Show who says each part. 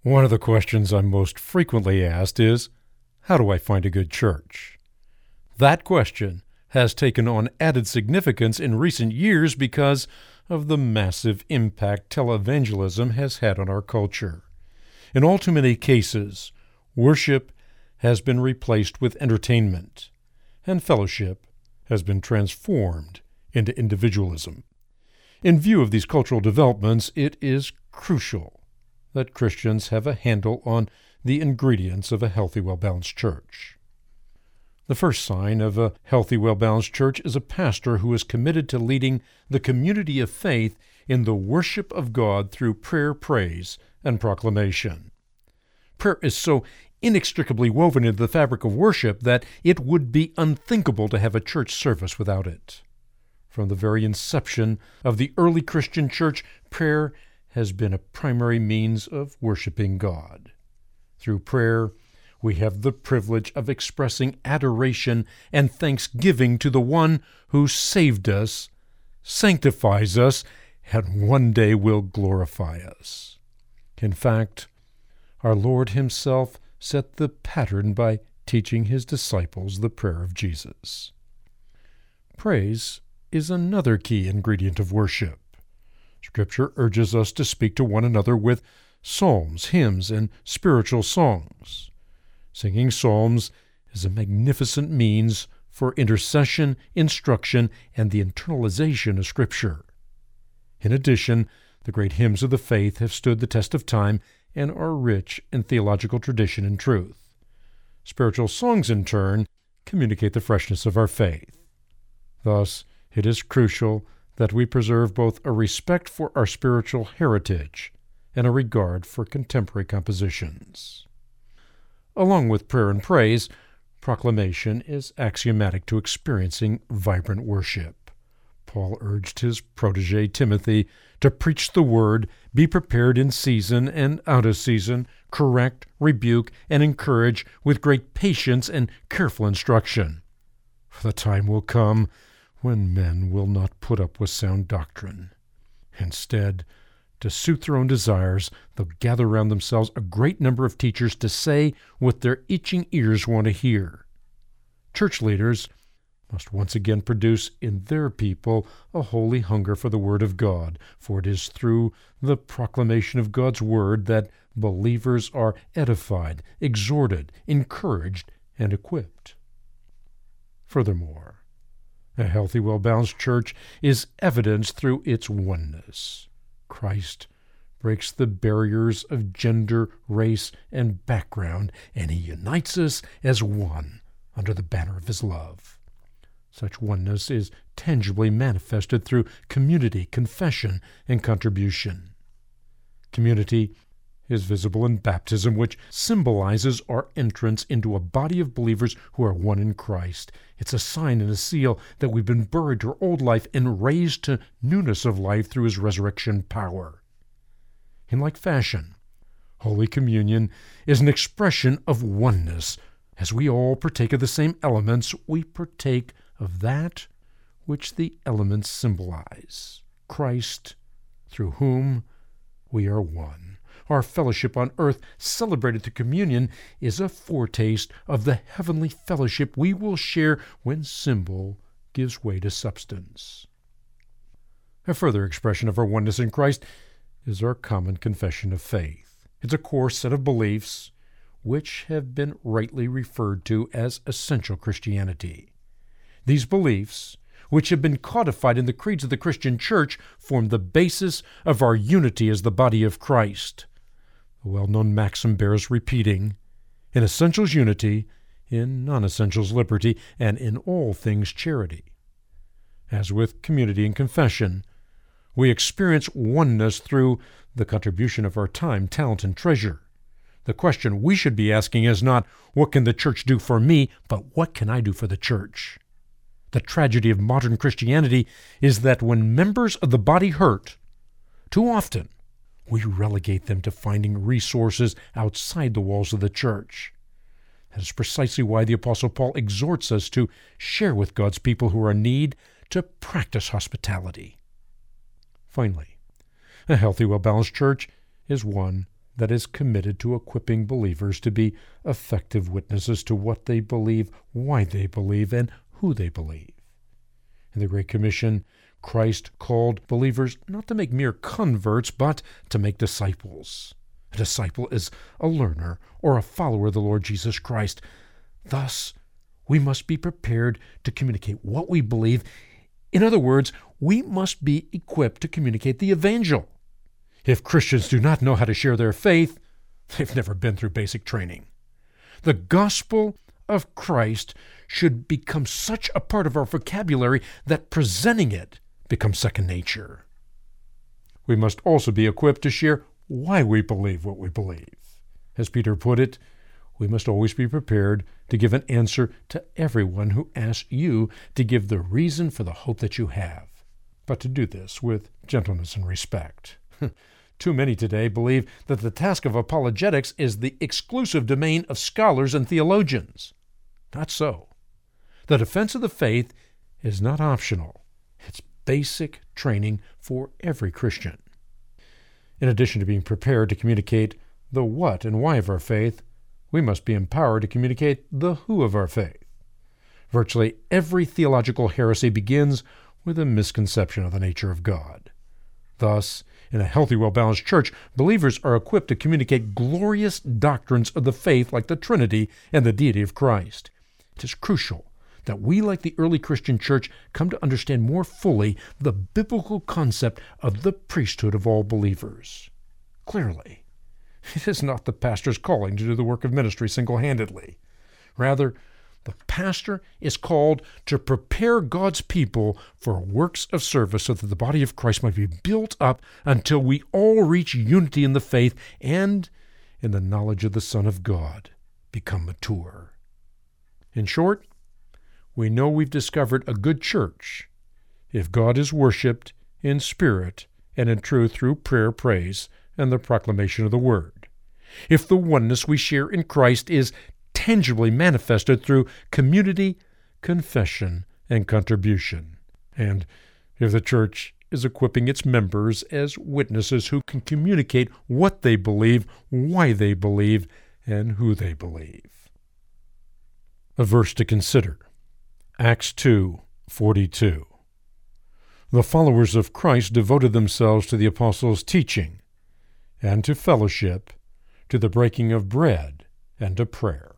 Speaker 1: One of the questions I'm most frequently asked is, how do I find a good church? That question has taken on added significance in recent years because of the massive impact televangelism has had on our culture. In all too many cases, worship has been replaced with entertainment, and fellowship has been transformed into individualism. In view of these cultural developments, it is crucial that Christians have a handle on the ingredients of a healthy, well-balanced church. The first sign of a healthy, well-balanced church is a pastor who is committed to leading the community of faith in the worship of God through prayer, praise, and proclamation. Prayer is so inextricably woven into the fabric of worship that it would be unthinkable to have a church service without it. From the very inception of the early Christian church, prayer has been a primary means of worshiping God. Through prayer, we have the privilege of expressing adoration and thanksgiving to the one who saved us, sanctifies us, and one day will glorify us. In fact, our Lord himself set the pattern by teaching his disciples the prayer of Jesus. Praise is another key ingredient of worship. Scripture urges us to speak to one another with psalms, hymns, and spiritual songs. Singing psalms is a magnificent means for intercession, instruction, and the internalization of Scripture. In addition, the great hymns of the faith have stood the test of time and are rich in theological tradition and truth. Spiritual songs, in turn, communicate the freshness of our faith. Thus, it is crucial that we preserve both a respect for our spiritual heritage and a regard for contemporary compositions. Along with prayer and praise, proclamation is axiomatic to experiencing vibrant worship. Paul urged his protege Timothy to preach the word, be prepared in season and out of season, correct, rebuke, and encourage with great patience and careful instruction. For the time will come when men will not put up with sound doctrine. Instead, to suit their own desires, they'll gather around themselves a great number of teachers to say what their itching ears want to hear. Church leaders must once again produce in their people a holy hunger for the Word of God, for it is through the proclamation of God's Word that believers are edified, exhorted, encouraged, and equipped. Furthermore, a healthy, well-balanced church is evidenced through its oneness. Christ breaks the barriers of gender, race, and background, and he unites us as one under the banner of his love. Such oneness is tangibly manifested through community, confession, and contribution. Community is visible in baptism, which symbolizes our entrance into a body of believers who are one in Christ. It's a sign and a seal that we've been buried to our old life and raised to newness of life through his resurrection power. In like fashion, Holy Communion is an expression of oneness. As we all partake of the same elements, we partake of that which the elements symbolize, Christ, through whom we are one. Our fellowship on earth, celebrated through communion, is a foretaste of the heavenly fellowship we will share when symbol gives way to substance. A further expression of our oneness in Christ is our common confession of faith. It's a core set of beliefs which have been rightly referred to as essential Christianity. These beliefs, which have been codified in the creeds of the Christian Church, form the basis of our unity as the body of Christ. The well-known maxim bears repeating: in essentials unity, in non-essentials liberty, and in all things charity. As with community and confession, we experience oneness through the contribution of our time, talent, and treasure. The question we should be asking is not, what can the church do for me, but what can I do for the church? The tragedy of modern Christianity is that when members of the body hurt, too often we relegate them to finding resources outside the walls of the church. That is precisely why the Apostle Paul exhorts us to share with God's people who are in need, to practice hospitality. Finally, a healthy, well-balanced church is one that is committed to equipping believers to be effective witnesses to what they believe, why they believe, and who they believe. In the Great Commission, Christ called believers not to make mere converts, but to make disciples. A disciple is a learner or a follower of the Lord Jesus Christ. Thus, we must be prepared to communicate what we believe. In other words, we must be equipped to communicate the evangel. If Christians do not know how to share their faith, they've never been through basic training. The gospel of Christ should become such a part of our vocabulary that presenting it becomes second nature. We must also be equipped to share why we believe what we believe. As Peter put it, we must always be prepared to give an answer to everyone who asks you to give the reason for the hope that you have, but to do this with gentleness and respect. Too many today believe that the task of apologetics is the exclusive domain of scholars and theologians. Not so. The defense of the faith is not optional. It's basic training for every Christian. In addition to being prepared to communicate the what and why of our faith, we must be empowered to communicate the who of our faith. Virtually every theological heresy begins with a misconception of the nature of God. Thus, in a healthy, well-balanced church, believers are equipped to communicate glorious doctrines of the faith like the Trinity and the deity of Christ. It is crucial that we, like the early Christian church, come to understand more fully the biblical concept of the priesthood of all believers. Clearly, it is not the pastor's calling to do the work of ministry single-handedly. Rather, the pastor is called to prepare God's people for works of service so that the body of Christ might be built up until we all reach unity in the faith and, in the knowledge of the Son of God, become mature. In short, we know we've discovered a good church if God is worshipped in spirit and in truth through prayer, praise, and the proclamation of the Word. If the oneness we share in Christ is tangibly manifested through community, confession, and contribution. And if the church is equipping its members as witnesses who can communicate what they believe, why they believe, and who they believe. A verse to consider. Acts 2:42. The followers of Christ devoted themselves to the apostles' teaching, and to fellowship, to the breaking of bread, and to prayer.